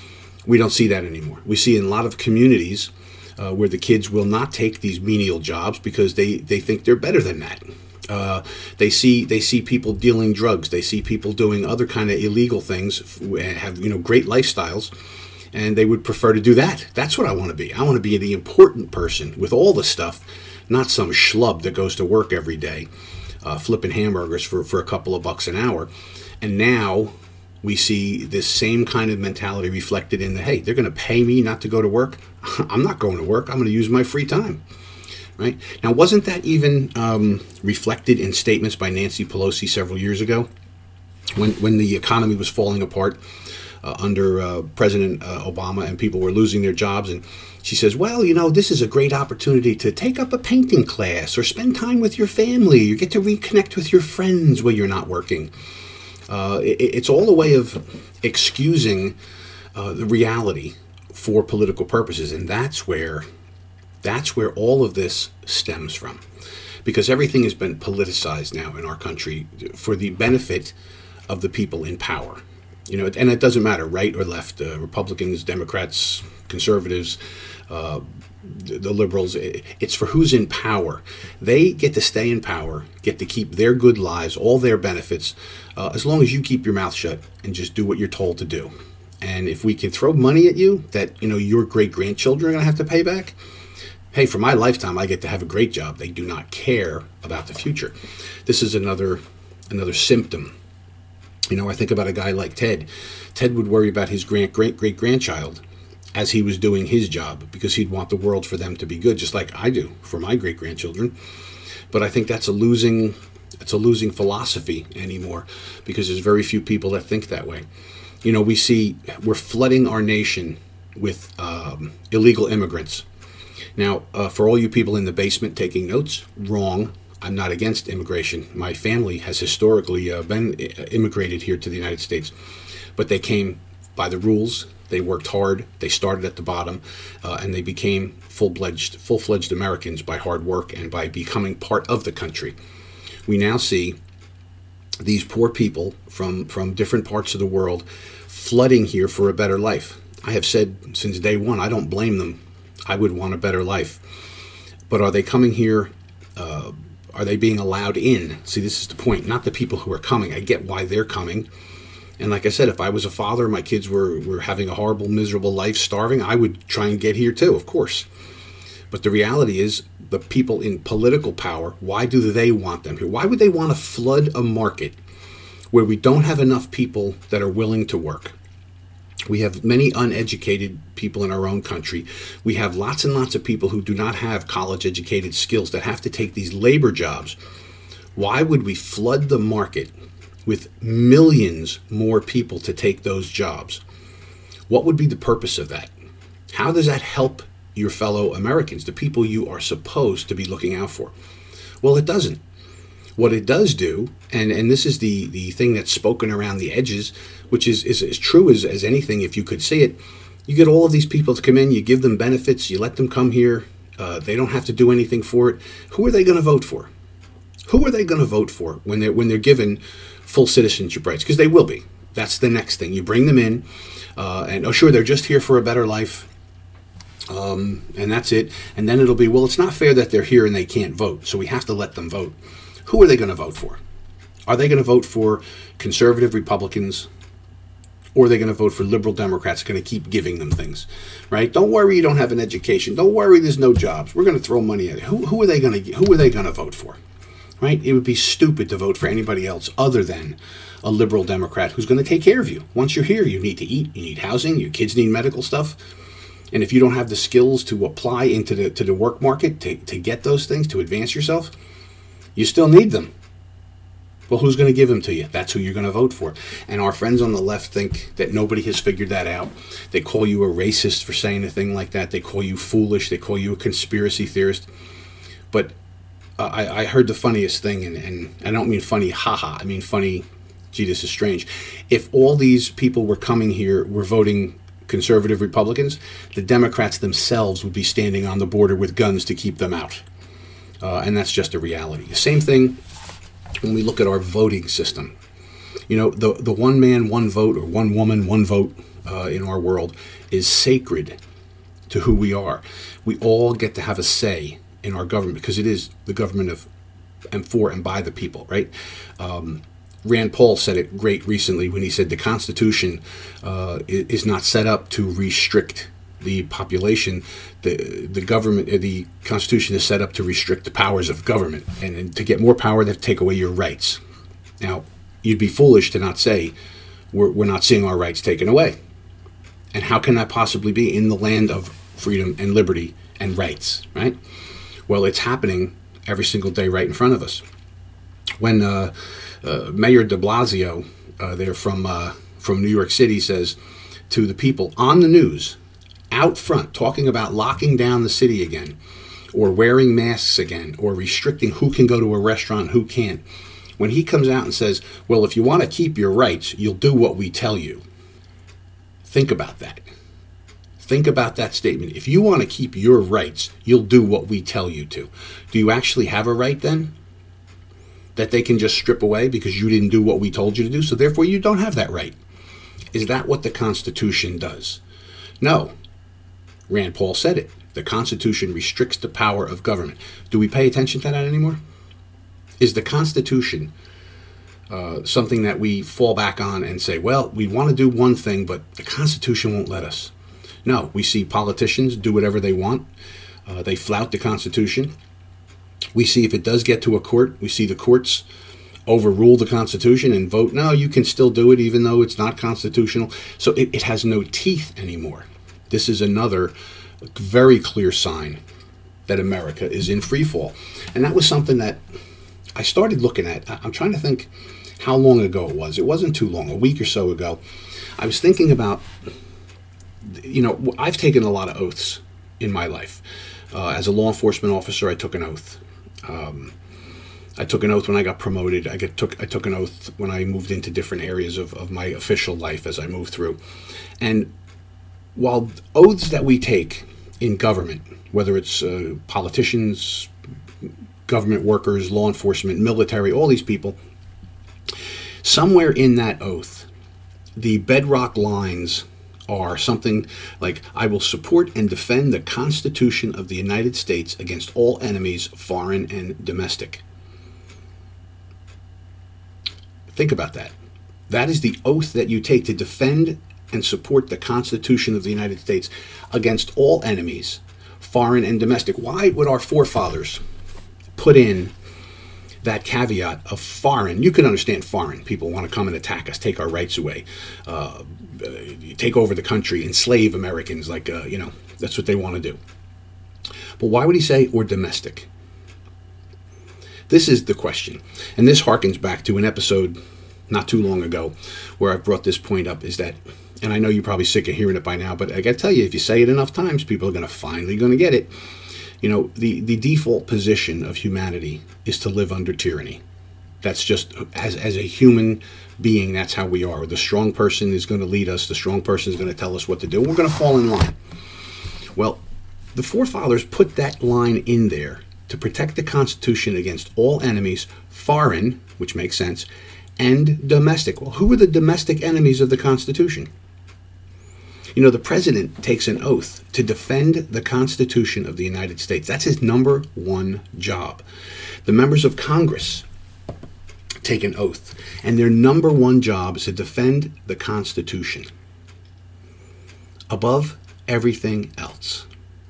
We don't see that anymore. We see in a lot of communities uh, where the kids will not take these menial jobs because they, they think they're better than that. Uh, they see they see people dealing drugs. They see people doing other kind of illegal things, have you know great lifestyles, and they would prefer to do that. That's what I want to be. I want to be the important person with all the stuff, not some schlub that goes to work every day, uh, flipping hamburgers for, for a couple of bucks an hour. And now we see this same kind of mentality reflected in the, hey, they're going to pay me not to go to work. I'm not going to work. I'm going to use my free time. Right? Now, wasn't that even um, reflected in statements by Nancy Pelosi several years ago when, when the economy was falling apart uh, under uh, President uh, Obama and people were losing their jobs? And she says, well, you know, this is a great opportunity to take up a painting class or spend time with your family. You get to reconnect with your friends when you're not working. Uh, it, it's all a way of excusing uh, the reality for political purposes. And that's where that's where all of this stems from. Because everything has been politicized now in our country for the benefit of the people in power. You know, and it doesn't matter right or left, uh, Republicans, Democrats, conservatives, uh, the, the liberals. It's for who's in power. They get to stay in power, get to keep their good lives, all their benefits, uh, as long as you keep your mouth shut and just do what you're told to do. And if we can throw money at you that, you know, your great-grandchildren are going to have to pay back, hey, for my lifetime, I get to have a great job. They do not care about the future. This is another another symptom. You know, I think about a guy like Ted. Ted would worry about his great great great grandchild as he was doing his job because he'd want the world for them to be good, just like I do for my great grandchildren. But I think that's a losing it's a losing philosophy anymore because there's very few people that think that way. You know, we see we're flooding our nation with um, illegal immigrants. Now, uh, for all you people in the basement taking notes, wrong. I'm not against immigration. My family has historically uh, been immigrated here to the United States. But they came by the rules. They worked hard. They started at the bottom. Uh, and they became full-fledged, full-fledged Americans by hard work and by becoming part of the country. We now see these poor people from, from different parts of the world flooding here for a better life. I have said since day one, I don't blame them. I would want a better life. But are they coming here? Uh, are they being allowed in? See, this is the point. Not the people who are coming. I get why they're coming. And like I said, if I was a father, my kids were, were having a horrible, miserable life, starving, I would try and get here too, of course. But the reality is, the people in political power, why do they want them here? Why would they want to flood a market where we don't have enough people that are willing to work? We have many uneducated people in our own country. We have lots and lots of people who do not have college-educated skills that have to take these labor jobs. Why would we flood the market with millions more people to take those jobs? What would be the purpose of that? How does that help your fellow Americans, the people you are supposed to be looking out for? Well, it doesn't. What it does do, and, and this is the, the thing that's spoken around the edges, which is, is as true as, as anything if you could see it, you get all of these people to come in, you give them benefits, you let them come here, uh, they don't have to do anything for it. Who are they going to vote for? Who are they going to vote for when they're, when they're given full citizenship rights? Because they will be. That's the next thing. You bring them in, uh, and oh sure, they're just here for a better life. Um, and that's it. And then it'll be, well, it's not fair that they're here and they can't vote, so we have to let them vote. who are they going to vote for? Are they going to vote for conservative Republicans, or are they going to vote for liberal Democrats going to keep giving them things, right? Don't worry you don't have an education. Don't worry there's no jobs. We're going to throw money at it. Who, who are they going to who are they going to vote for, right? It would be stupid to vote for anybody else other than a liberal Democrat who's going to take care of you. Once you're here, you need to eat, you need housing, your kids need medical stuff. And if you don't have the skills to apply into the to the work market to, to get those things, to advance yourself, you still need them. Well, who's going to give them to you? That's who you're going to vote for. And our friends on the left think that nobody has figured that out. They call you a racist for saying a thing like that. They call you foolish. They call you a conspiracy theorist. But uh, I, I heard the funniest thing, and, and I don't mean funny, haha. I mean funny, gee, this is strange. If all these people were coming here, were voting conservative Republicans, the Democrats themselves would be standing on the border with guns to keep them out. Uh, and that's just a reality. The same thing when we look at our voting system. You know, the the one man, one vote, or one woman, one vote uh, in our world is sacred to who we are. We all get to have a say in our government because it is the government of and for and by the people, right? Um, Rand Paul said it great recently when he said the Constitution uh, is not set up to restrict the population. The the government, the Constitution is set up to restrict the powers of government, and, and to get more power, they have to take away your rights. Now, you'd be foolish to not say we're we're not seeing our rights taken away. And how can that possibly be in the land of freedom and liberty and rights, right? Well, it's happening every single day right in front of us. When uh, uh, Mayor de Blasio, uh, there from uh, from New York City, says to the people on the news, out front, talking about locking down the city again, or wearing masks again, or restricting who can go to a restaurant, who can't. When he comes out and says, well, if you want to keep your rights, you'll do what we tell you. Think about that. Think about that statement. If you want to keep your rights, you'll do what we tell you to. Do you actually have a right then that they can just strip away because you didn't do what we told you to do? So therefore you don't have that right. Is that what the Constitution does? No. Rand Paul said it. The Constitution restricts the power of government. Do we pay attention to that anymore? Is the Constitution uh, something that we fall back on and say, well, we want to do one thing, but the Constitution won't let us? No, we see politicians do whatever they want. Uh, they flout the Constitution. We see if it does get to a court, we see the courts overrule the Constitution and vote, no, you can still do it even though it's not constitutional. So it, it has no teeth anymore. This is another very clear sign that America is in free fall. And that was something that I started looking at. I'm trying to think how long ago it was. It wasn't too long, a week or so ago. I was thinking about, you know, I've taken a lot of oaths in my life. Uh, as a law enforcement officer, I took an oath. Um, I took an oath when I got promoted. I get, took I took an oath when I moved into different areas of, of my official life as I moved through. And while oaths that we take in government, whether it's uh, politicians, government workers, law enforcement, military, all these people, somewhere in that oath, the bedrock lines are something like, I will support and defend the Constitution of the United States against all enemies, foreign and domestic. Think about that. That is the oath that you take to defend and support the Constitution of the United States against all enemies, foreign and domestic. Why would our forefathers put in that caveat of foreign? You can understand foreign. People want to come and attack us, take our rights away, uh, take over the country, enslave Americans. Like, uh, you know, that's what they want to do. But why would he say, or domestic? This is the question. And this harkens back to an episode not too long ago where I brought this point up, is that, and I know you're probably sick of hearing it by now, but I got to tell you, if you say it enough times, people are going to finally going to get it. You know, the, the default position of humanity is to live under tyranny. That's just, as as a human being, that's how we are. The strong person is going to lead us. The strong person is going to tell us what to do. We're going to fall in line. Well, the forefathers put that line in there to protect the Constitution against all enemies, foreign, which makes sense, and domestic. Well, who are the domestic enemies of the Constitution? You know, the president takes an oath to defend the Constitution of the United States. That's his number one job. The members of Congress take an oath. And their number one job is to defend the Constitution above everything else.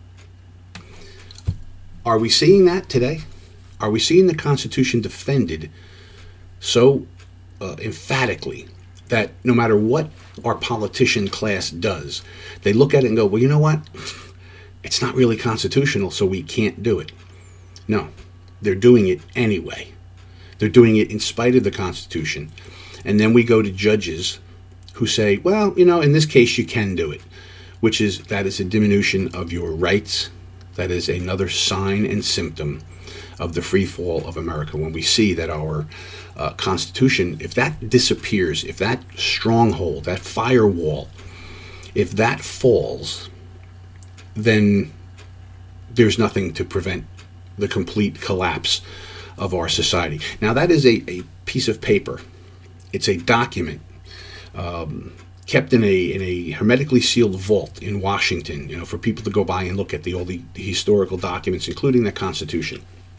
Are we seeing that today? Are we seeing the Constitution defended so uh, emphatically that no matter what our politician class does, they look at it and go, well, you know what? It's not really constitutional, so we can't do it. No, they're doing it anyway. They're doing it in spite of the Constitution. And then we go to judges who say, well, you know, in this case you can do it, which is, that is a diminution of your rights. That is another sign and symptom of the free fall of America. When we see that our uh, Constitution, if that disappears, if that stronghold, that firewall, if that falls, then there's nothing to prevent the complete collapse of our society. Now, that is a, a piece of paper. It's a document um, kept in a in a hermetically sealed vault in Washington, you know, for people to go by and look at the all the, the historical documents, including the Constitution.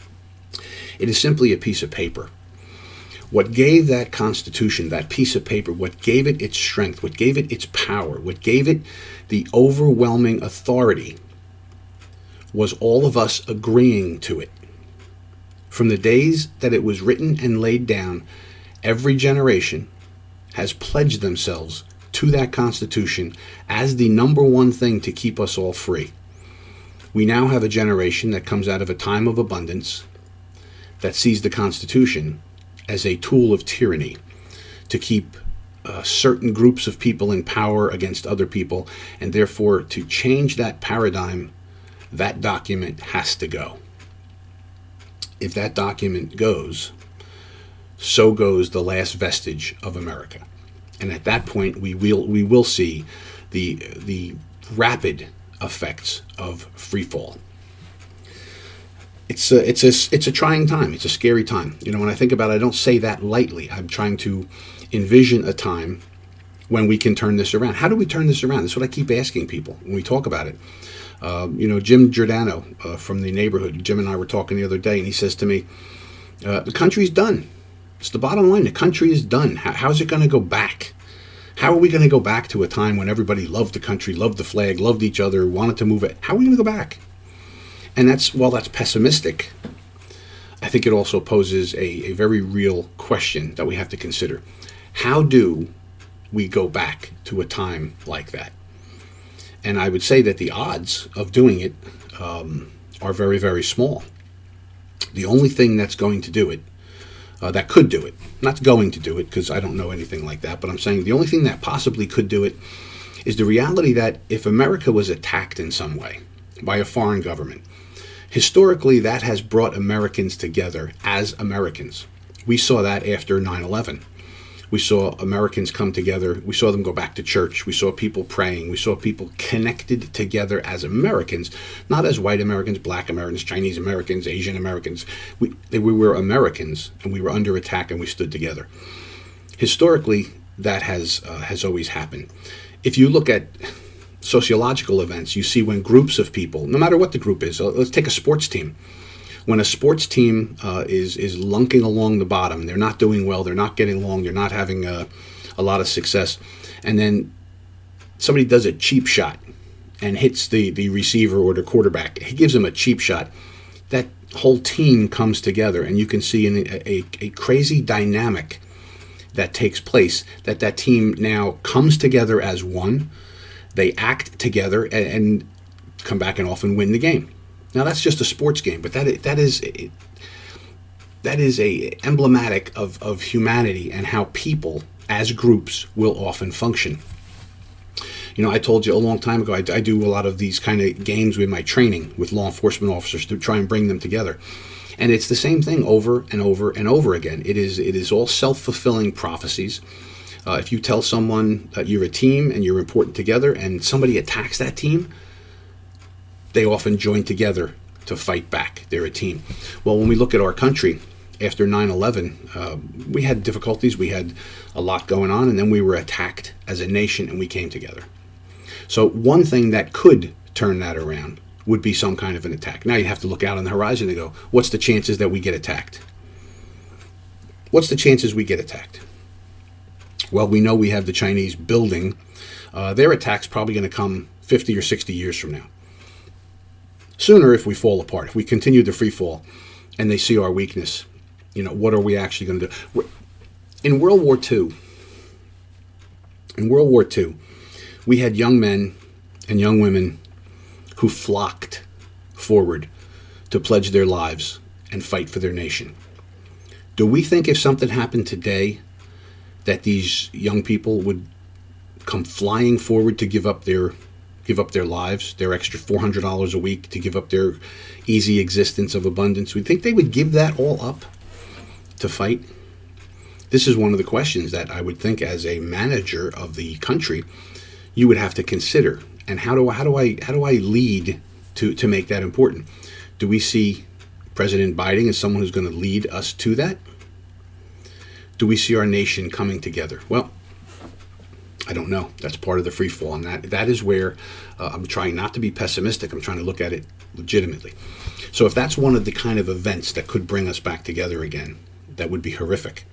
It is simply a piece of paper. What gave that Constitution, that piece of paper, what gave it its strength, what gave it its power, what gave it the overwhelming authority was all of us agreeing to it. From the days that it was written and laid down, every generation has pledged themselves to that Constitution as the number one thing to keep us all free. We now have a generation that comes out of a time of abundance that sees the Constitution as a tool of tyranny to keep uh, certain groups of people in power against other people, and therefore to change that paradigm, that document has to go. If that document goes, so goes the last vestige of America. And at that point, we will we will see the the rapid effects of free fall. It's a, it's a, it's a trying time. It's a scary time. You know, when I think about it, I don't say that lightly. I'm trying to envision a time when we can turn this around. How do we turn this around? That's what I keep asking people when we talk about it. Uh, you know, Jim Giordano uh, from the neighborhood, Jim and I were talking the other day, and he says to me, uh, the country's done. It's the bottom line. The country is done. How, how's it going to go back? How are we going to go back to a time when everybody loved the country, loved the flag, loved each other, wanted to move it? How are we going to go back? And that's, while that's pessimistic, I think it also poses a, a very real question that we have to consider. How do we go back to a time like that? And I would say that the odds of doing it um, are very, very small. The only thing that's going to do it, uh, that could do it, not going to do it because I don't know anything like that, but I'm saying the only thing that possibly could do it is the reality that if America was attacked in some way by a foreign government, historically that has brought Americans together as Americans. We saw that after nine eleven. We saw Americans come together. We saw them go back to church. We saw people praying. We saw people connected together as Americans, not as white Americans, black Americans, Chinese Americans, Asian Americans. We, we were Americans, and we were under attack, and we stood together. Historically, that has uh, has always happened. If you look at sociological events, you see when groups of people, no matter what the group is, let's take a sports team. When a sports team uh, is is lunking along the bottom, they're not doing well, they're not getting along, they're not having a, a lot of success, and then somebody does a cheap shot and hits the, the receiver or the quarterback, he gives them a cheap shot, that whole team comes together, and you can see in a, a, a crazy dynamic that takes place, that that team now comes together as one, they act together, and, and come back and often win the game. Now that's just a sports game, but that that is that is a emblematic of, of humanity and how people as groups will often function. You know, I told you a long time ago, I, I do a lot of these kind of games with my training with law enforcement officers to try and bring them together. And it's the same thing over and over and over again. It is it is all self-fulfilling prophecies. Uh, if you tell someone that you're a team and you're important together and somebody attacks that team, they often join together to fight back. They're a team. Well, when we look at our country after nine eleven, uh, we had difficulties. We had a lot going on, and then we were attacked as a nation, and we came together. So one thing that could turn that around would be some kind of an attack. Now you have to look out on the horizon and go, what's the chances that we get attacked? What's the chances we get attacked? Well, we know we have the Chinese building. Uh, their attack's probably going to come fifty or sixty years from now. Sooner, if we fall apart, if we continue the free fall and they see our weakness, you know, what are we actually going to do? We're, in World War Two, in World War Two, we had young men and young women who flocked forward to pledge their lives and fight for their nation. Do we think if something happened today that these young people would come flying forward to give up their give up their lives, their extra four hundred dollars a week, to give up their easy existence of abundance? We think they would give that all up to fight? This is one of the questions that I would think, as a manager of the country, you would have to consider. And how do I, how do I how do I lead to, to make that important? Do we see President Biden as someone who's going to lead us to that? Do we see our nation coming together? Well, I don't know. That's part of the free fall, and that that is where uh, I'm trying not to be pessimistic. I'm trying to look at it legitimately. So if that's one of the kind of events that could bring us back together again, that would be horrific.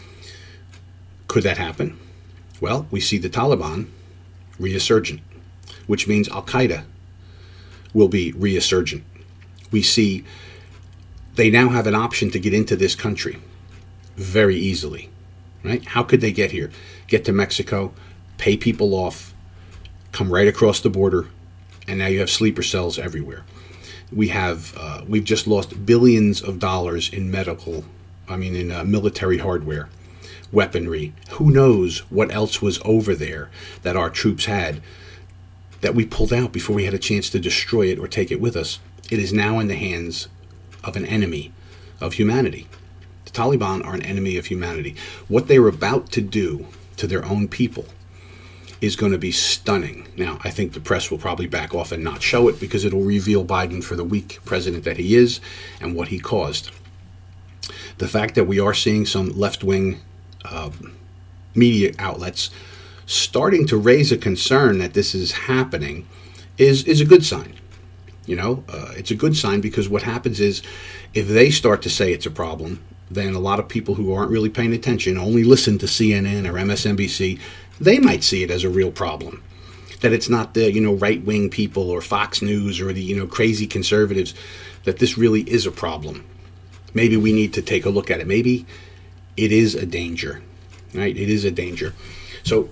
Could that happen? Well, we see the Taliban resurgent, which means Al-Qaeda will be resurgent. We see they now have an option to get into this country very easily, right? How could they get here? Get to Mexico, pay people off, come right across the border, and now you have sleeper cells everywhere. We have, uh, we've just lost billions of dollars in medical, I mean in uh, military hardware, weaponry. Who knows what else was over there that our troops had that we pulled out before we had a chance to destroy it or take it with us. It is now in the hands of an enemy of humanity. The Taliban are an enemy of humanity. What they're about to do to their own people is going to be stunning. Now, I think the press will probably back off and not show it because it'll reveal Biden for the weak president that he is and what he caused. The fact that we are seeing some left-wing uh, media outlets starting to raise a concern that this is happening is, is a good sign. You know, uh, it's a good sign because what happens is if they start to say it's a problem, then a lot of people who aren't really paying attention, only listen to C N N or M S N B C, they might see it as a real problem. That it's not the, you know, right-wing people or Fox News or the, you know, crazy conservatives, that this really is a problem. Maybe we need to take a look at it. Maybe it is a danger, right? It is a danger. So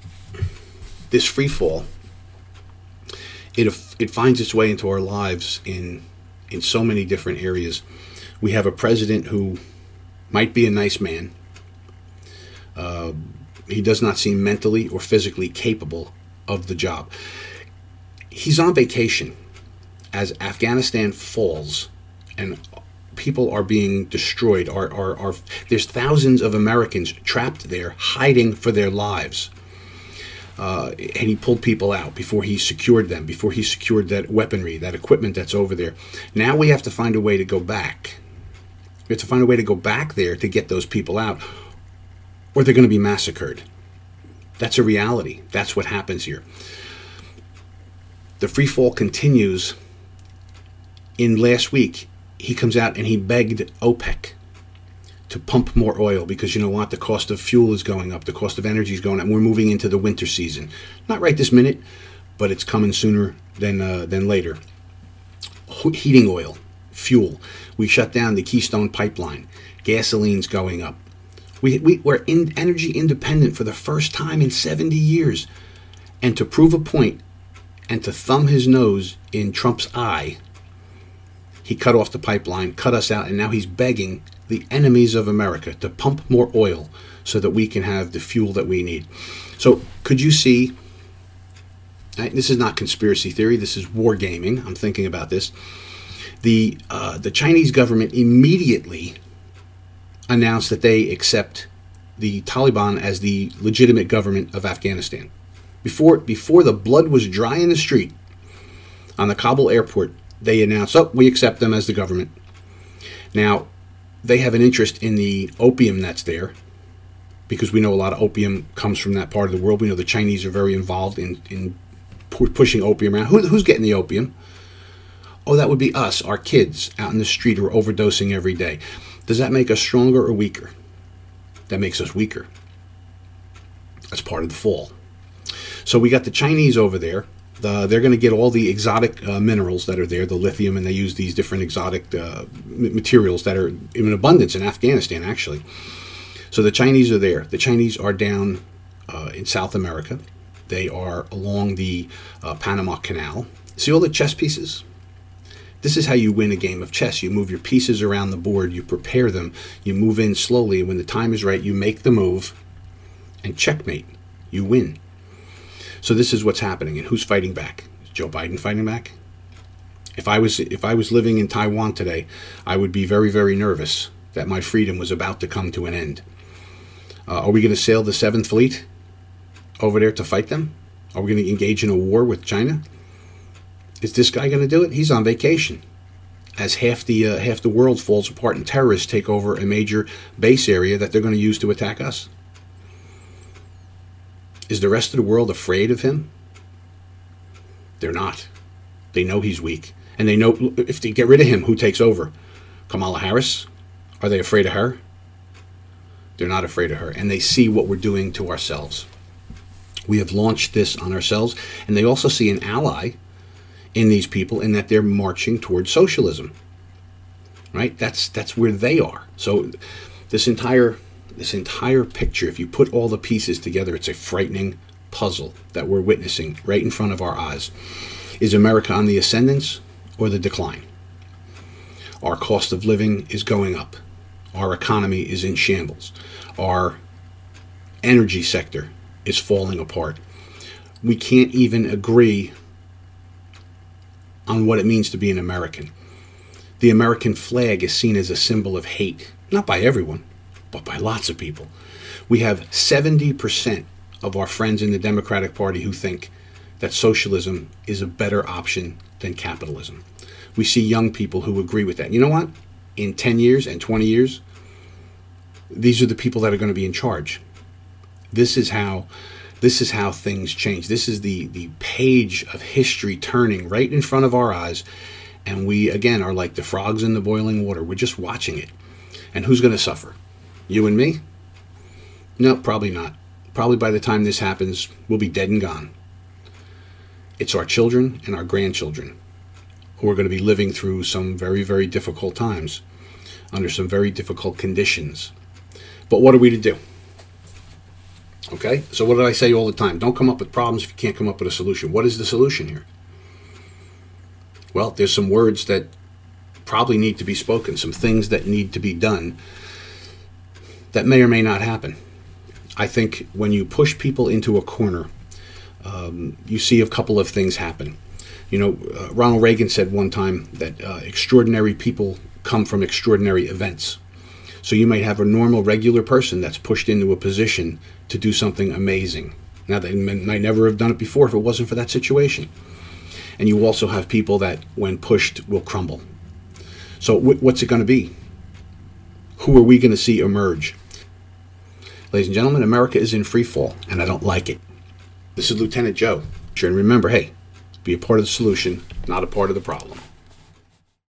this free fall, it it finds its way into our lives in in so many different areas. We have a president who might be a nice man. Uh, he does not seem mentally or physically capable of the job. He's on vacation as Afghanistan falls and people are being destroyed. Are, are, are, there's thousands of Americans trapped there hiding for their lives. Uh, and he pulled people out before he secured them, before he secured that weaponry, that equipment that's over there. Now we have to find a way to go back. We have to find a way to go back there to get those people out, or they're going to be massacred. That's a reality. That's what happens here. The free fall continues. In last week, he comes out and he begged OPEC to pump more oil because, you know what, the cost of fuel is going up, the cost of energy is going up, and we're moving into the winter season. Not right this minute, but it's coming sooner than uh, than later. Heating oil, fuel. We shut down the Keystone Pipeline. Gasoline's going up. We, we, we're in energy independent for the first time in seventy years. And to prove a point and to thumb his nose in Trump's eye, he cut off the pipeline, cut us out, and now he's begging the enemies of America to pump more oil so that we can have the fuel that we need. So could you see, this is not conspiracy theory, this is wargaming, I'm thinking about this. The uh, the Chinese government immediately announced that they accept the Taliban as the legitimate government of Afghanistan. Before before the blood was dry in the street on the Kabul airport, they announced, oh, we accept them as the government. Now, they have an interest in the opium that's there, because we know a lot of opium comes from that part of the world. We know the Chinese are very involved in, in pu- pushing opium around. Who, who's getting the opium? Oh, that would be us, our kids out in the street who are overdosing every day. Does that make us stronger or weaker? that makes us weaker. That's part of the fall. So we got the Chinese over there. The, they're going to get all the exotic uh, minerals that are there, the lithium, and they use these different exotic uh, materials that are in abundance in Afghanistan, actually. So the Chinese are there. The Chinese are down uh, in South America. They are along the uh, Panama Canal. See all the chess pieces? This is how you win a game of chess. You move your pieces around the board, you prepare them, you move in slowly, and when the time is right, you make the move, and checkmate. You win. So this is what's happening, and who's fighting back? Is Joe Biden fighting back? If I was if I was living in Taiwan today, I would be very, very nervous that my freedom was about to come to an end. Uh, are we going to sail the Seventh Fleet over there to fight them? Are we going to engage in a war with China? Is this guy going to do it? He's on vacation. As half the uh, half the world falls apart and terrorists take over a major base area that they're going to use to attack us. Is the rest of the world afraid of him? They're not. They know he's weak. And they know if they get rid of him, who takes over? Kamala Harris? Are they afraid of her? They're not afraid of her. And they see what we're doing to ourselves. We have launched this on ourselves. And they also see an ally in these people in that they're marching towards socialism. Right? That's that's where they are. So this entire... This entire picture, if you put all the pieces together, it's a frightening puzzle that we're witnessing right in front of our eyes. Is America on the ascendance or the decline? Our cost of living is going up. Our economy is in shambles. Our energy sector is falling apart. We can't even agree on what it means to be an American. The American flag is seen as a symbol of hate, not by everyone, but by lots of people. We have seventy percent of our friends in the Democratic Party who think that socialism is a better option than capitalism. We see young people who agree with that. You know what? In ten years and twenty years, these are the people that are going to be in charge. This is how this is how things change. This is the, the page of history turning right in front of our eyes. And we, again, are like the frogs in the boiling water. We're just watching it. And who's going to suffer? You and me? No, probably not. Probably by the time this happens, we'll be dead and gone. It's our children and our grandchildren who are going to be living through some very, very difficult times, under some very difficult conditions. But what are we to do? Okay? So what did I say all the time? Don't come up with problems if you can't come up with a solution. What is the solution here? Well, there's some words that probably need to be spoken, some things that need to be done that may or may not happen. I think when you push people into a corner, um, you see a couple of things happen. You know, uh, Ronald Reagan said one time that uh, extraordinary people come from extraordinary events. So you might have a normal, regular person that's pushed into a position to do something amazing. Now, they might never have done it before if it wasn't for that situation. And you also have people that, when pushed, will crumble. So w- what's it going to be? Who are we going to see emerge? Ladies and gentlemen, America is in free fall, and I don't like it. This is Lieutenant Joe. Sure, and remember, hey, be a part of the solution, not a part of the problem.